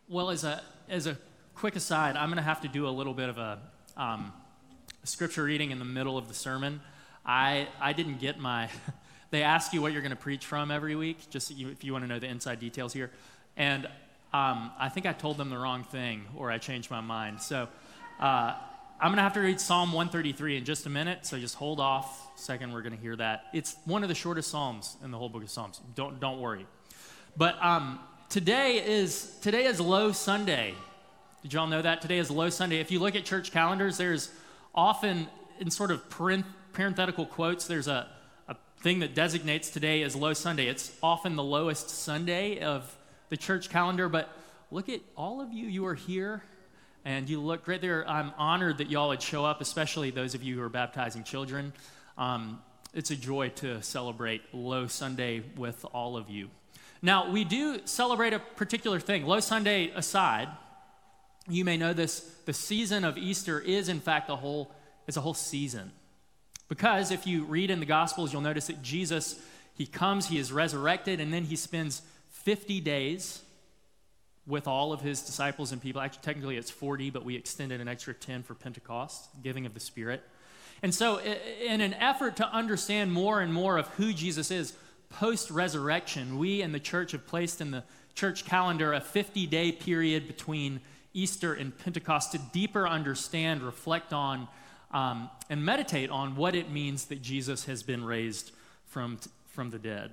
Well, as a quick aside, I'm going to have to do a little bit of a scripture reading in the middle of the sermon. I didn't get my. They ask you what you're going to preach from every week, just if you want to know the inside details here, and I think I told them the wrong thing, or I changed my mind. So I'm going to have to read Psalm 133 in just a minute. So just hold off a second. We're going to hear that. It's one of the shortest psalms in the whole book of Psalms. Don't worry. But Today is Low Sunday. Did y'all know that? Today is Low Sunday. If you look at church calendars, there's often, in sort of parenthetical quotes, there's a thing that designates today as Low Sunday. It's often the lowest Sunday of the church calendar, but look at all of you are here, and you look great there. I'm honored that y'all would show up, especially those of you who are baptizing children. It's a joy to celebrate Low Sunday with all of you. Now, we do celebrate a particular thing. Low Sunday aside, you may know this, the season of Easter is, in fact, a whole season. Because if you read in the Gospels, you'll notice that Jesus, he comes, he is resurrected, and then he spends 50 days with all of his disciples and people. Actually, technically it's 40, but we extended an extra 10 for Pentecost, giving of the Spirit. And so in an effort to understand more and more of who Jesus is, post-resurrection, we in the church have placed in the church calendar a 50-day period between Easter and Pentecost to deeper understand, reflect on, and meditate on what it means that Jesus has been raised from the dead.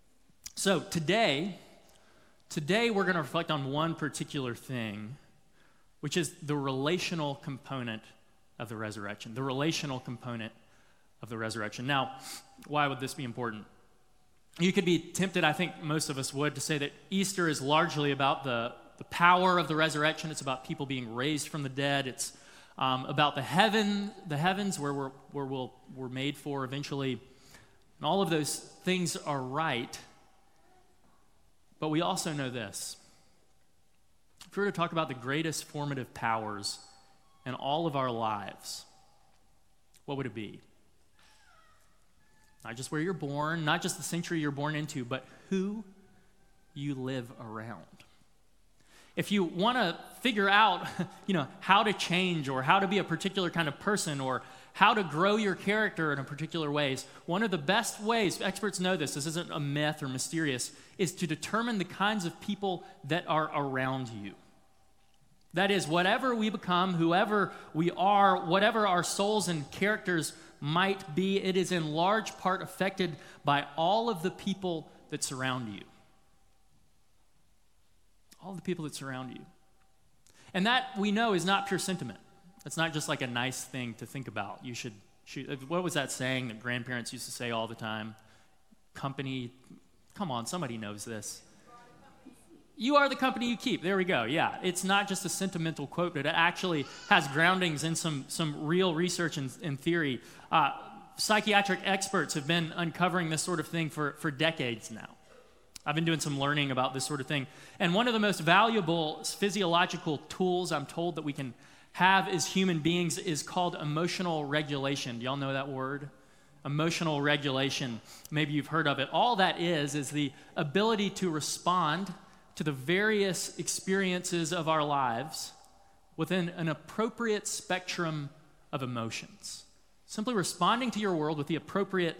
So today we're going to reflect on one particular thing, which is the relational component of the resurrection. The relational component of the resurrection. Now, why would this be important? You could be tempted, I think most of us would, to say that Easter is largely about the power of the resurrection. It's about people being raised from the dead. It's about the heavens where we're made for eventually. And all of those things are right. But we also know this. If we were to talk about the greatest formative powers in all of our lives, what would it be? Not just where you're born, not just the century you're born into, but who you live around. If you want to figure out, how to change or how to be a particular kind of person or how to grow your character in a particular ways, one of the best ways, experts know this isn't a myth or mysterious, is to determine the kinds of people that are around you. That is, whatever we become, whoever we are, whatever our souls and characters might be, it is in large part affected by all of the people that surround you. All the people that surround you. And that, we know, is not pure sentiment. It's not just like a nice thing to think about. You should what was that saying that grandparents used to say all the time? Come on, somebody knows this. You are the company you keep. There we go. Yeah, it's not just a sentimental quote, but it actually has groundings in some real research and theory. Psychiatric experts have been uncovering this sort of thing for decades now. I've been doing some learning about this sort of thing. And one of the most valuable physiological tools I'm told that we can have as human beings is called emotional regulation. Do y'all know that word? Emotional regulation. Maybe you've heard of it. All that is the ability to respond to the various experiences of our lives within an appropriate spectrum of emotions. Simply responding to your world with the appropriate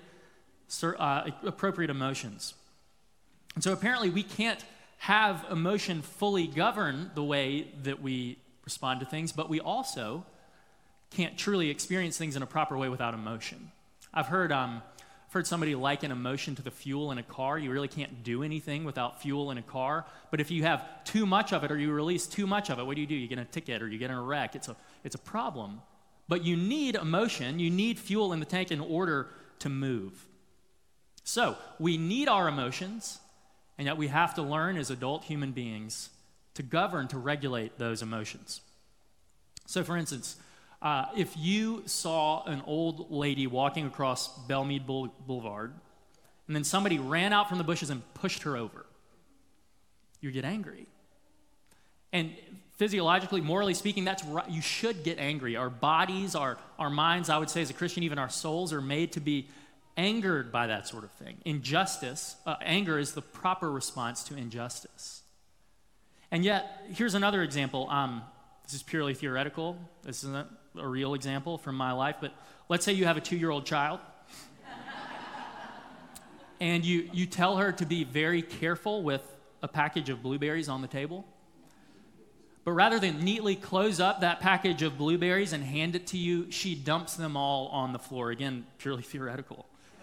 emotions. And so apparently we can't have emotion fully govern the way that we respond to things, but we also can't truly experience things in a proper way without emotion. I've heard somebody liken emotion to the fuel in a car. You really can't do anything without fuel in a car. But if you have too much of it or you release too much of it, what do? You get a ticket or you get in a wreck. It's a problem. But you need emotion. You need fuel in the tank in order to move. So we need our emotions, and yet we have to learn as adult human beings to govern, to regulate those emotions. So for instance, if you saw an old lady walking across Belmead Boulevard, and then somebody ran out from the bushes and pushed her over, you get angry. And physiologically, morally speaking, that's right. You should get angry. Our bodies, our minds, I would say as a Christian, even our souls are made to be angered by that sort of thing. Anger is the proper response to injustice. And yet, here's another example. This is purely theoretical. This isn't a real example from my life, but let's say you have a 2-year-old child, and you tell her to be very careful with a package of blueberries on the table. But rather than neatly close up that package of blueberries and hand it to you, she dumps them all on the floor. Again, purely theoretical.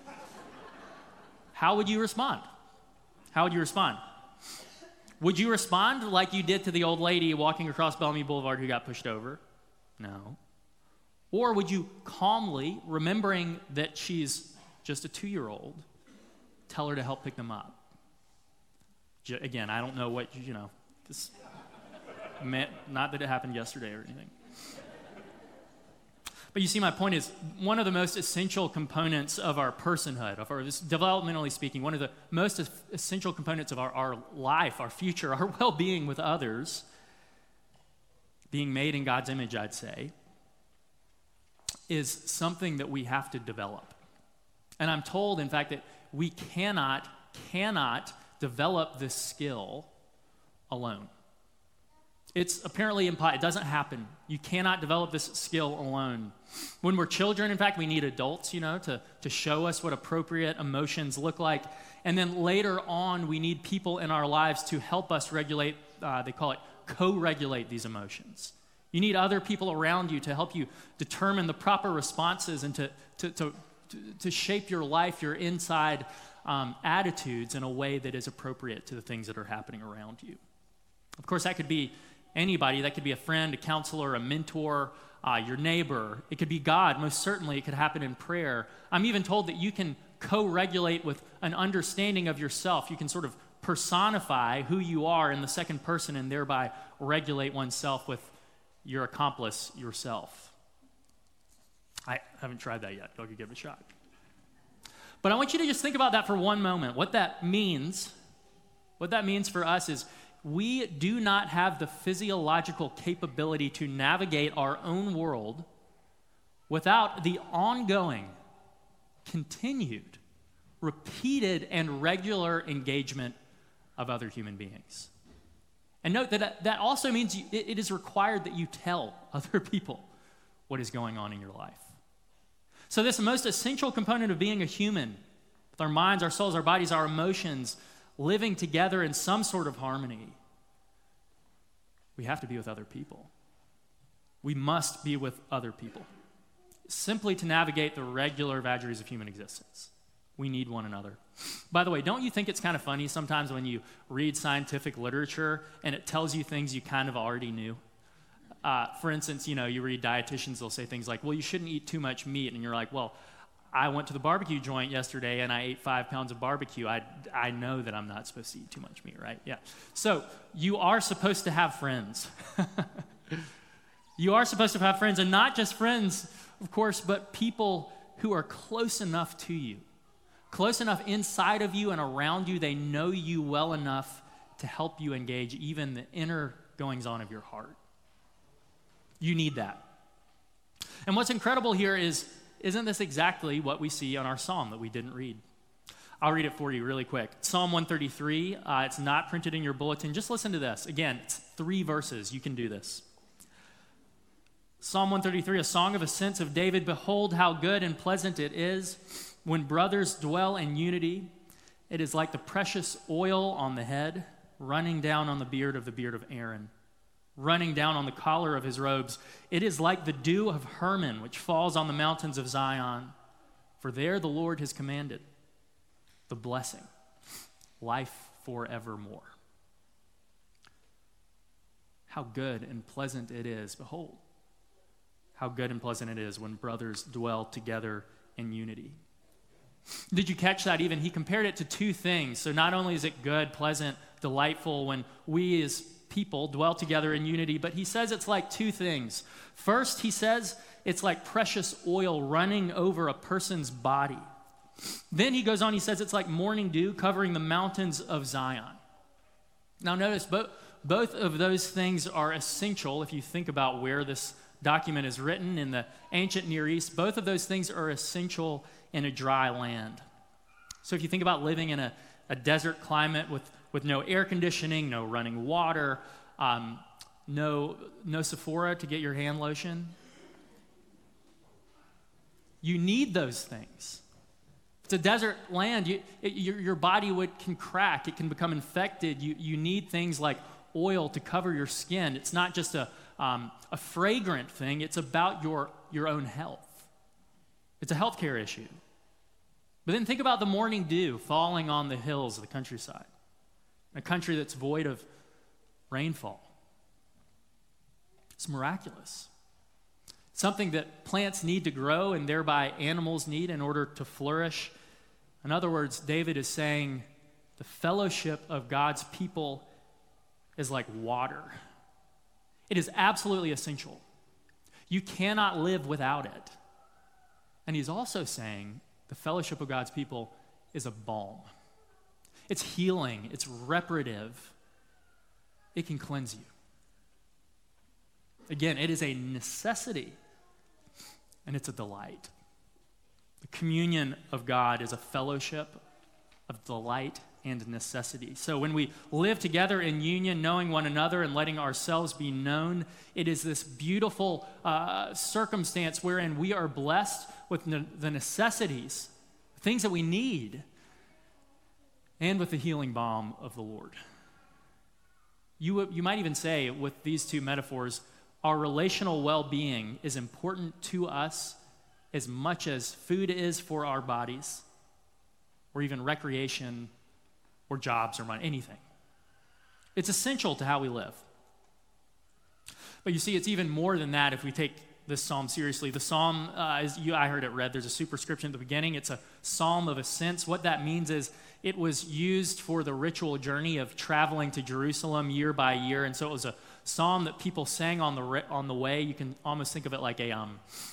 How would you respond? How would you respond? Would you respond like you did to the old lady walking across Bellamy Boulevard who got pushed over? No. Or would you calmly, remembering that she's just a 2-year-old, tell her to help pick them up? Again, I don't know what, this... Not that it happened yesterday or anything. But you see, my point is, one of the most essential components of our personhood, developmentally speaking, one of the most essential components of our life, our future, our well-being with others, being made in God's image, I'd say, is something that we have to develop. And I'm told, in fact, that we cannot develop this skill alone. It's apparently impossible. It doesn't happen. You cannot develop this skill alone. When we're children, in fact, we need adults, to show us what appropriate emotions look like. And then later on, we need people in our lives to help us regulate, they call it co-regulate these emotions. You need other people around you to help you determine the proper responses and to shape your life, your inside attitudes in a way that is appropriate to the things that are happening around you. Of course, that could be anybody. That could be a friend, a counselor, a mentor, your neighbor. It could be God. Most certainly, it could happen in prayer. I'm even told that you can co-regulate with an understanding of yourself. You can sort of personify who you are in the second person and thereby regulate oneself with your accomplice, yourself. I haven't tried that yet. Y'all could give it a shot. But I want you to just think about that for one moment. What that means for us is we do not have the physiological capability to navigate our own world without the ongoing, continued, repeated, and regular engagement of other human beings. And note that also means it is required that you tell other people what is going on in your life. So this most essential component of being a human, with our minds, our souls, our bodies, our emotions, living together in some sort of harmony, we have to be with other people. We must be with other people. Simply to navigate the regular vagaries of human existence. We need one another. By the way, don't you think it's kind of funny sometimes when you read scientific literature and it tells you things you kind of already knew? For instance, you read dietitians, they'll say things like, well, you shouldn't eat too much meat. And you're like, well, I went to the barbecue joint yesterday and I ate 5 pounds of barbecue. I know that I'm not supposed to eat too much meat, right? Yeah. So you are supposed to have friends. You are supposed to have friends, and not just friends, of course, but people who are close enough to you, close enough inside of you and around you. They know you well enough to help you engage even the inner goings-on of your heart. You need that. And what's incredible here is, isn't this exactly what we see on our psalm that we didn't read? I'll read it for you really quick. Psalm 133, it's not printed in your bulletin. Just listen to this. Again, it's 3 verses. You can do this. Psalm 133, a song of ascents of David. Behold how good and pleasant it is when brothers dwell in unity. It is like the precious oil on the head, running down on the beard of Aaron, running down on the collar of his robes. It is like the dew of Hermon, which falls on the mountains of Zion. For there the Lord has commanded the blessing, life forevermore. How good and pleasant it is. Behold, how good and pleasant it is when brothers dwell together in unity. Did you catch that even? He compared it to 2 things. So not only is it good, pleasant, delightful when we as people dwell together in unity, but he says it's like 2 things. First, he says it's like precious oil running over a person's body. Then he goes on, he says it's like morning dew covering the mountains of Zion. Now notice, both of those things are essential if you think about where this document is written in the ancient Near East. Both of those things are essential in a dry land. So if you think about living in a desert climate with with no air conditioning, no running water, no Sephora to get your hand lotion. You need those things. It's a desert land. Your body can crack. It can become infected. You need things like oil to cover your skin. It's not just a fragrant thing. It's about your own health. It's a healthcare issue. But then think about the morning dew falling on the hills of the countryside, in a country that's void of rainfall. It's miraculous. Something that plants need to grow and thereby animals need in order to flourish. In other words, David is saying the fellowship of God's people is like water. It is absolutely essential. You cannot live without it. And he's also saying the fellowship of God's people is a balm. It's healing. It's reparative. It can cleanse you. Again, it is a necessity, and it's a delight. The communion of God is a fellowship of delight and necessity. So when we live together in union, knowing one another and letting ourselves be known, it is this beautiful circumstance wherein we are blessed with the necessities, things that we need, and with the healing balm of the Lord. You might even say, with these two metaphors, our relational well-being is important to us as much as food is for our bodies, or even recreation, or jobs, or money, anything. It's essential to how we live. But you see, it's even more than that if we take this psalm seriously. The psalm, I heard it read, there's a superscription at the beginning. It's a psalm of ascents. What that means is it was used for the ritual journey of traveling to Jerusalem year by year, and so it was a psalm that people sang on the way. You can almost think of it like a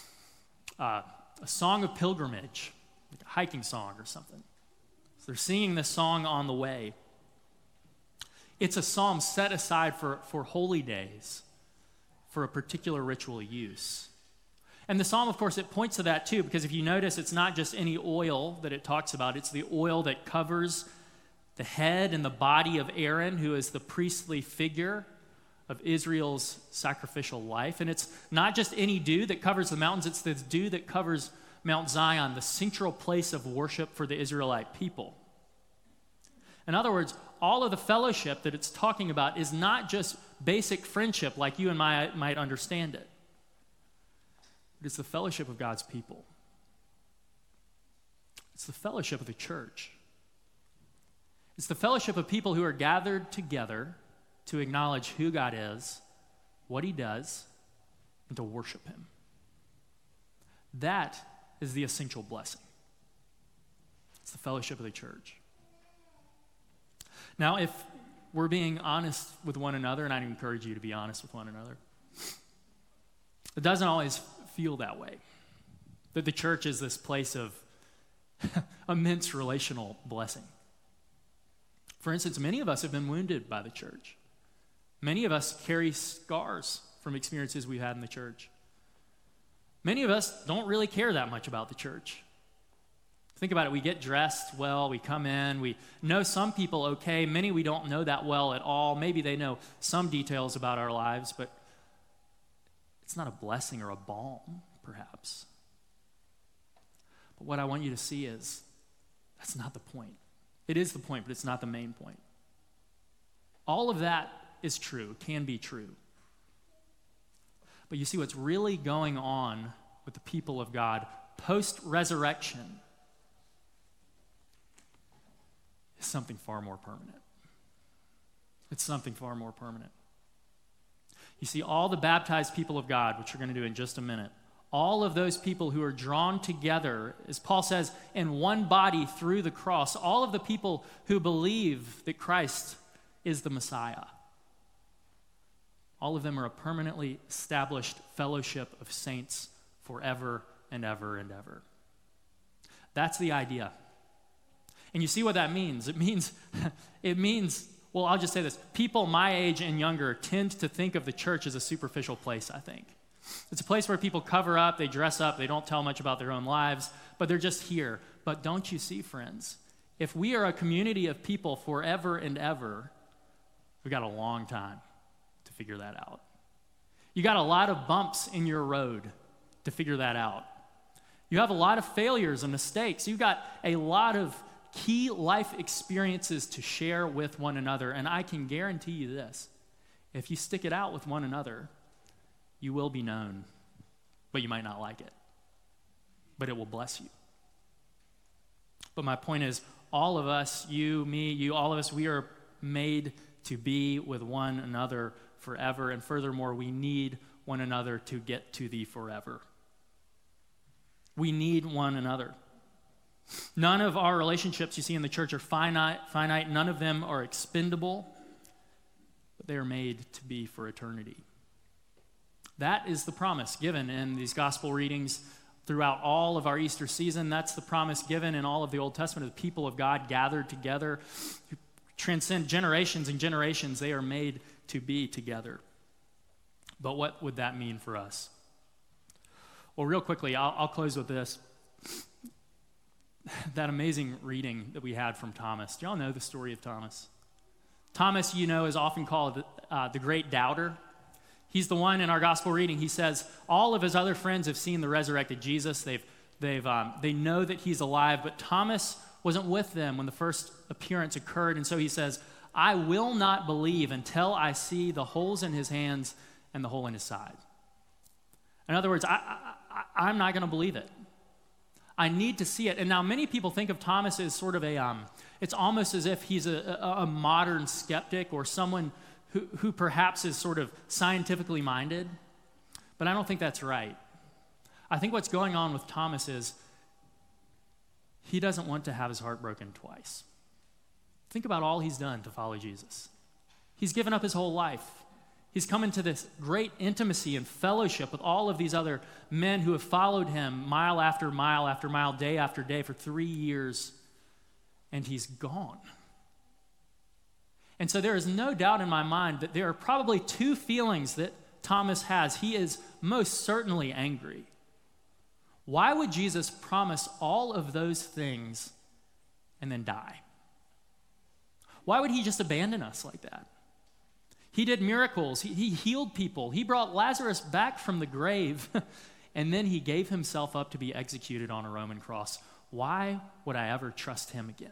song of pilgrimage, like a hiking song or something. So they're singing this song on the way. It's a psalm set aside for holy days, for a particular ritual use. And the psalm, of course, it points to that too, because if you notice, it's not just any oil that it talks about. It's the oil that covers the head and the body of Aaron, who is the priestly figure of Israel's sacrificial life. And it's not just any dew that covers the mountains, it's the dew that covers Mount Zion, the central place of worship for the Israelite people. In other words, all of the fellowship that it's talking about is not just basic friendship like you and I might understand it. It's the fellowship of God's people. It's the fellowship of the church. It's the fellowship of people who are gathered together to acknowledge who God is, what he does, and to worship him. That is the essential blessing. It's the fellowship of the church. Now, if we're being honest with one another, and I encourage you to be honest with one another, it doesn't always feel that way. That the church is this place of immense relational blessing. For instance, many of us have been wounded by the church. Many of us carry scars from experiences we've had in the church. Many of us don't really care that much about the church. Think about it. We get dressed well, we come in, we know some people okay, many we don't know that well at all. Maybe they know some details about our lives, but it's not a blessing or a balm, perhaps. But what I want you to see is that's not the point. It is the point, but it's not the main point. All of that is true, can be true. But you see, what's really going on with the people of God post-resurrection is something far more permanent. It's something far more permanent. You see, all the baptized people of God, which we're going to do in just a minute, all of those people who are drawn together, as Paul says, in one body through the cross, all of the people who believe that Christ is the Messiah, all of them are a permanently established fellowship of saints forever and ever and ever. That's the idea. And you see what that means? It means, well, I'll just say this. People my age and younger tend to think of the church as a superficial place, I think. It's a place where people cover up, they dress up, they don't tell much about their own lives, but they're just here. But don't you see, friends? if we are a community of people forever and ever, we've got a long time to figure that out. You got a lot of bumps in your road to figure that out. You have a lot of failures and mistakes. You've got a lot of key life experiences to share with one another. And I can guarantee you this: if you stick it out with one another, you will be known, but you might not like it. But it will bless you. But my point is, all of us, you, me, you, all of us, we are made to be with one another forever. And furthermore, we need one another to get to the forever. We need one another. None of our relationships you see in the church are finite. None of them are expendable, but they are made to be for eternity. That is the promise given in these gospel readings throughout all of our Easter season. That's the promise given in all of the Old Testament of the people of God gathered together, who transcend generations and generations. They are made to be together. But what would that mean for us? Well, real quickly, I'll close with this. That amazing reading that we had from Thomas. Do y'all know the story of Thomas? Thomas, you know, is often called the great doubter. He's the one in our gospel reading. He says all of his other friends have seen the resurrected Jesus. They know that he's alive, but Thomas wasn't with them when the first appearance occurred. And so he says, I will not believe until I see the holes in his hands and the hole in his side. In other words, I'm not going to believe it. I need to see it. And now many people think of Thomas as sort of it's almost as if he's a modern skeptic or someone who perhaps is sort of scientifically minded. But I don't think that's right. I think what's going on with Thomas is he doesn't want to have his heart broken twice. Think about all he's done to follow Jesus. He's given up his whole life. He's come into this great intimacy and fellowship with all of these other men who have followed him mile after mile after mile, day after day for 3 years, and he's gone. And so there is no doubt in my mind that there are probably two feelings that Thomas has. He is most certainly angry. Why would Jesus promise all of those things and then die? Why would he just abandon us like that? He did miracles. He healed people. He brought Lazarus back from the grave, and then he gave himself up to be executed on a Roman cross. Why would I ever trust him again?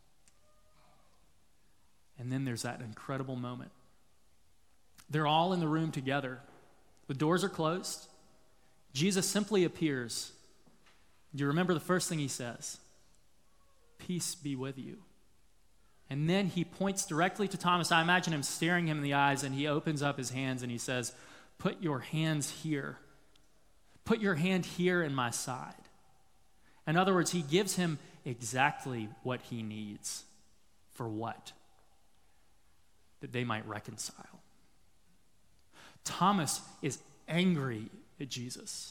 And then there's that incredible moment. They're all in the room together. The doors are closed. Jesus simply appears. Do you remember the first thing he says? Peace be with you. And then he points directly to Thomas. I imagine him staring him in the eyes, and he opens up his hands and he says, put your hands here. Put your hand here in my side. In other words, he gives him exactly what he needs. For what? That they might reconcile. Thomas is angry at Jesus.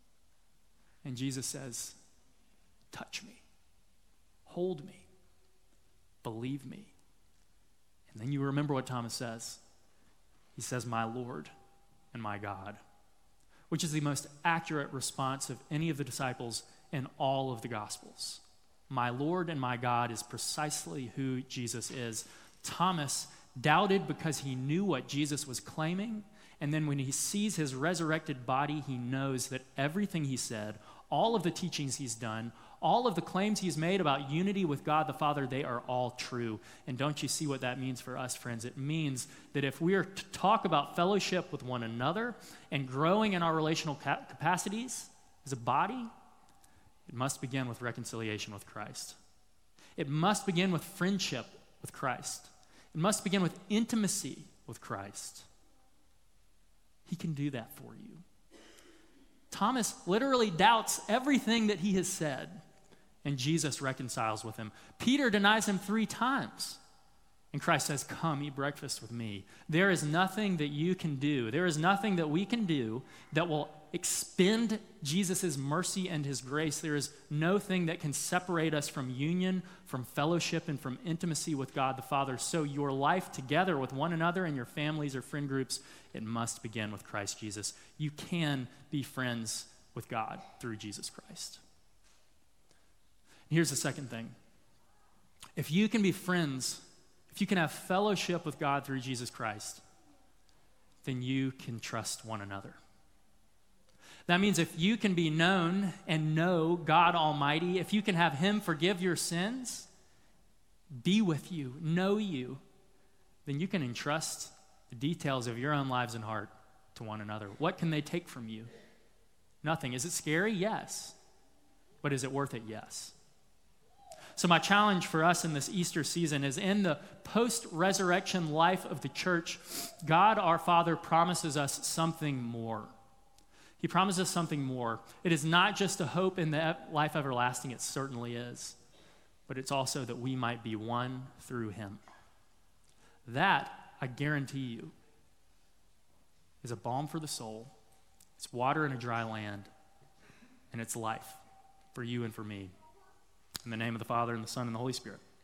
And Jesus says, touch me. Hold me. Believe me. And then you remember what Thomas says. He says, my Lord and my God, which is the most accurate response of any of the disciples in all of the Gospels. My Lord and my God is precisely who Jesus is. Thomas doubted because he knew what Jesus was claiming, and then when he sees his resurrected body, he knows that everything he said, all of the teachings he's done, all of the claims he's made about unity with God the Father, they are all true. And don't you see what that means for us, friends? It means that if we are to talk about fellowship with one another and growing in our relational capacities as a body, it must begin with reconciliation with Christ. It must begin with friendship with Christ. It must begin with intimacy with Christ. He can do that for you. Thomas literally doubts everything that he has said, and Jesus reconciles with him. Peter denies him 3 times, and Christ says, come, eat breakfast with me. There is nothing that you can do. There is nothing that we can do that will expend Jesus' mercy and his grace. There is no thing that can separate us from union, from fellowship, and from intimacy with God the Father. So your life together with one another and your families or friend groups, it must begin with Christ Jesus. You can be friends with God through Jesus Christ. And here's the second thing. If you can be friends, if you can have fellowship with God through Jesus Christ, then you can trust one another. That means if you can be known and know God Almighty, if you can have him forgive your sins, be with you, know you, then you can entrust the details of your own lives and heart to one another. What can they take from you? Nothing. Is it scary? Yes. But is it worth it? Yes. So my challenge for us in this Easter season is, in the post-resurrection life of the church, God our Father promises us something more. He promises us something more. It is not just a hope in the life everlasting, it certainly is, but it's also that we might be one through him. That, I guarantee you, is a balm for the soul. It's water in a dry land, and it's life for you and for me. In the name of the Father, and the Son, and the Holy Spirit.